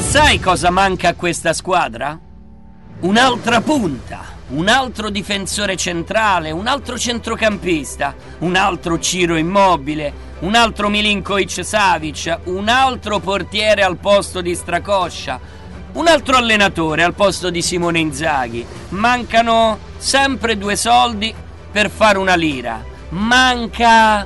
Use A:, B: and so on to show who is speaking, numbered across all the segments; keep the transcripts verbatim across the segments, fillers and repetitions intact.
A: Sai cosa manca a questa squadra? Un'altra punta, un altro difensore centrale, un altro centrocampista, un altro Ciro Immobile, un altro Milinkovic-Savic, un altro portiere al posto di Stracoscia, un altro allenatore al posto di Simone Inzaghi. Mancano sempre due soldi per fare una lira. Manca,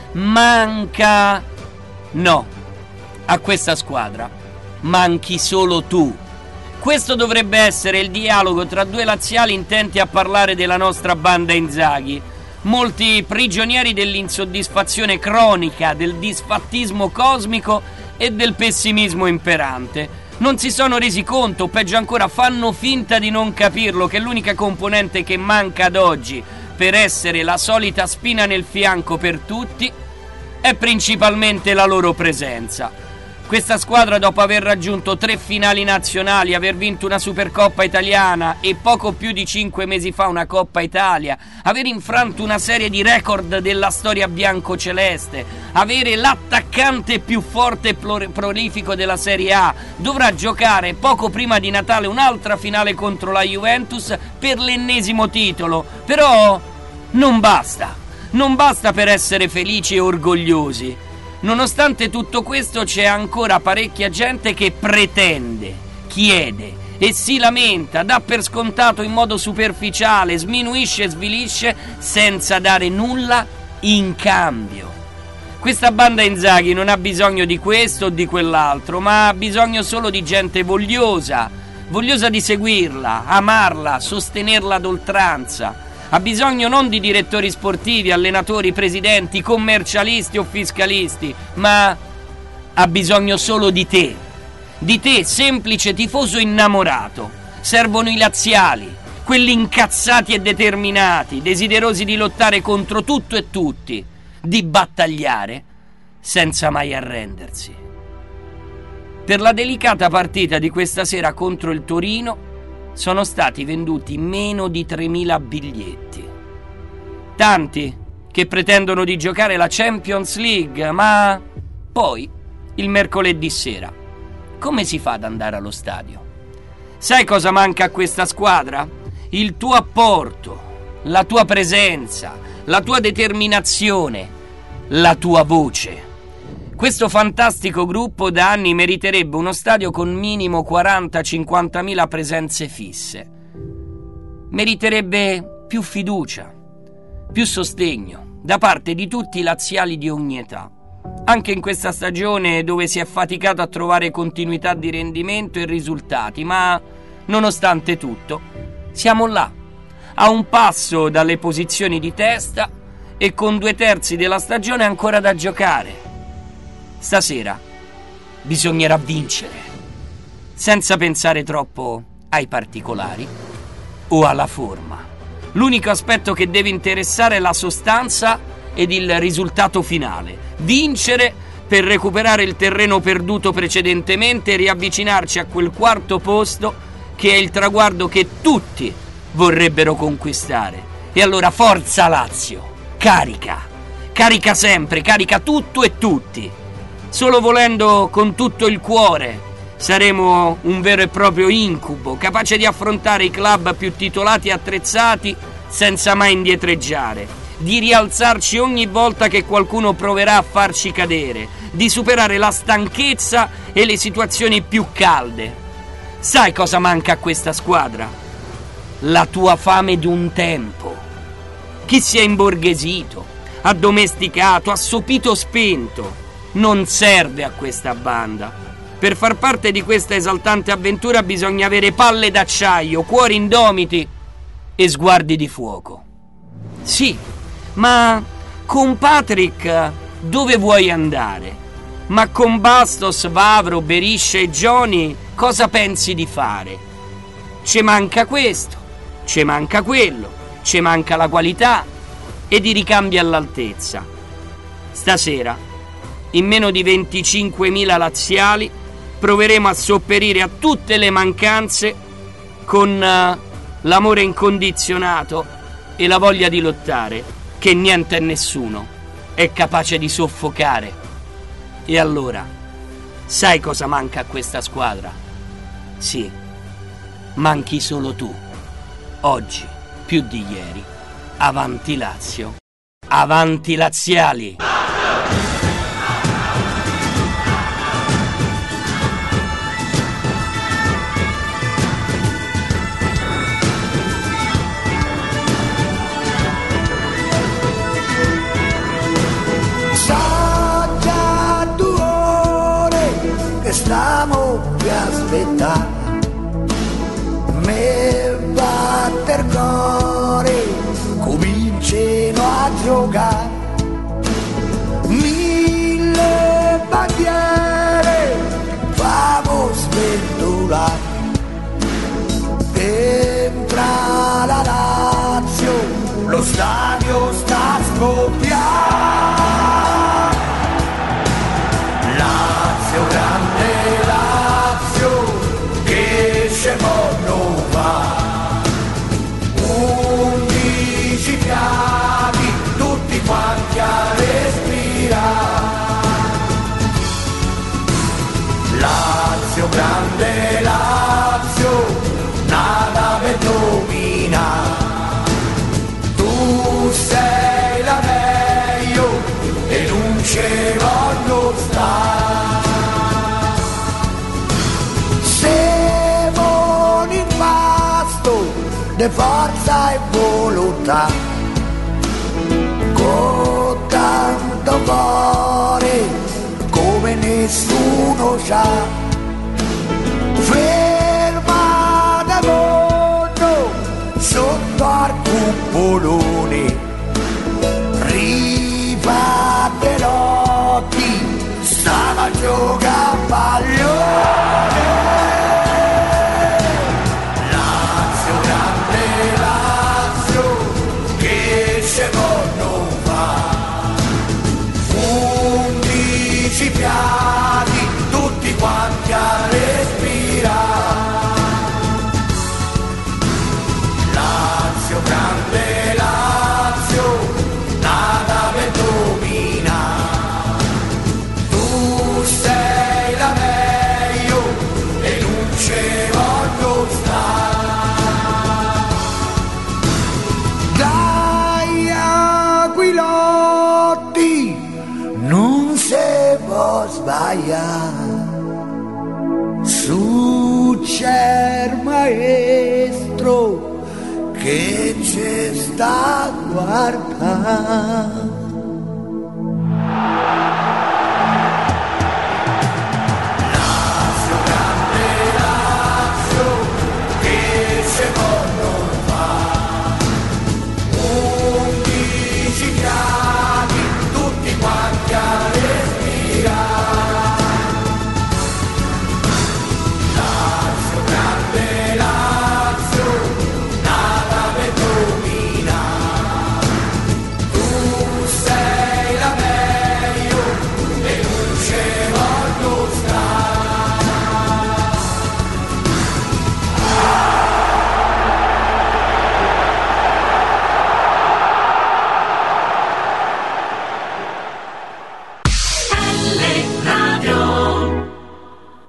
A: manca... No, a questa squadra manchi solo tu. Questo dovrebbe essere il dialogo tra due laziali intenti a parlare della nostra banda Inzaghi. Molti prigionieri dell'insoddisfazione cronica, del disfattismo cosmico e del pessimismo imperante. Non si sono resi conto, o peggio ancora fanno finta di non capirlo, che l'unica componente che manca ad oggi per essere la solita spina nel fianco per tutti è principalmente la loro presenza. Questa squadra, dopo aver raggiunto tre finali nazionali, aver vinto una Supercoppa italiana e poco più di cinque mesi fa una Coppa Italia, aver infranto una serie di record della storia biancoceleste, avere l'attaccante più forte e prolifico della Serie A, dovrà giocare poco prima di Natale un'altra finale contro la Juventus per l'ennesimo titolo. Però non basta, non basta per essere felici e orgogliosi. Nonostante tutto questo c'è ancora parecchia gente che pretende, chiede e si lamenta, dà per scontato in modo superficiale, sminuisce e svilisce senza dare nulla in cambio. Questa banda Inzaghi non ha bisogno di questo o di quell'altro, ma ha bisogno solo di gente vogliosa, vogliosa di seguirla, amarla, sostenerla ad oltranza. Ha bisogno non di direttori sportivi, allenatori, presidenti, commercialisti o fiscalisti, ma ha bisogno solo di te. Di te, semplice tifoso innamorato. Servono i laziali, quelli incazzati e determinati, desiderosi di lottare contro tutto e tutti, di battagliare senza mai arrendersi. Per la delicata partita di questa sera contro il Torino sono stati venduti meno di tremila biglietti. Tanti che pretendono di giocare la Champions League, ma poi, il mercoledì sera, come si fa ad andare allo stadio? Sai cosa manca a questa squadra? Il tuo apporto, la tua presenza, la tua determinazione, la tua voce. Questo fantastico gruppo da anni meriterebbe uno stadio con minimo quaranta cinquantamila presenze fisse. Meriterebbe più fiducia, più sostegno da parte di tutti i laziali di ogni età. Anche in questa stagione dove si è faticato a trovare continuità di rendimento e risultati, ma nonostante tutto siamo là, a un passo dalle posizioni di testa e con due terzi della stagione ancora da giocare. Stasera bisognerà vincere, senza pensare troppo ai particolari o alla forma. L'unico aspetto che deve interessare è la sostanza ed il risultato finale. Vincere per recuperare il terreno perduto precedentemente e riavvicinarci a quel quarto posto che è il traguardo che tutti vorrebbero conquistare. E allora forza Lazio, carica, carica sempre, carica tutto e tutti. Solo volendo con tutto il cuore saremo un vero e proprio incubo, capace di affrontare i club più titolati e attrezzati senza mai indietreggiare, di rialzarci ogni volta che qualcuno proverà a farci cadere, di superare la stanchezza e le situazioni più calde. Sai cosa manca a questa squadra? La tua fame d'un tempo. Chi si è imborghesito, addomesticato, assopito, spento, non serve a questa banda. Per far parte di questa esaltante avventura bisogna avere palle d'acciaio, cuori indomiti e sguardi di fuoco. Sì, ma con Patrick dove vuoi andare? Ma con Bastos, Vavro, Beriscia e Gioni cosa pensi di fare? Ci manca questo, ci manca quello, ci manca la qualità ed i ricambi all'altezza. Stasera, in meno di venticinquemila laziali, proveremo a sopperire a tutte le mancanze con uh, l'amore incondizionato e la voglia di lottare che niente e nessuno è capace di soffocare. E allora, sai cosa manca a questa squadra? Sì, manchi solo tu. Oggi, più di ieri. Avanti Lazio. Avanti laziali!
B: So già due ore che stiamo qui a aspettare, me batte il cuore, cominciano a giocare, mille bandiere, famo sventolare, entra la Lazio, lo stadio sta a scoppiare. Lazio, grande Lazio, che scemo non va. Undici piani, tutti quanti a respirare. Lazio, grande Lazio, nada per dominare. Tu sei la meglio e non ce voglio stare. Siamo un impasto di forza e volontà, con tanto cuore come nessuno c'ha. Ferma da mondo sotto al cupolone, rifate l'occhi, stava a giocare a pallone. Lazio, grande Lazio, che scemo non fa. Undici piani, tutti quanti a respirare. Lazio, grande Lazio, nada per dominare. Tu sei la meglio e non ce voglio stare. Dai Aquilotti, non se può sbagliare. Su c'è il maestro che ci sta a guardare.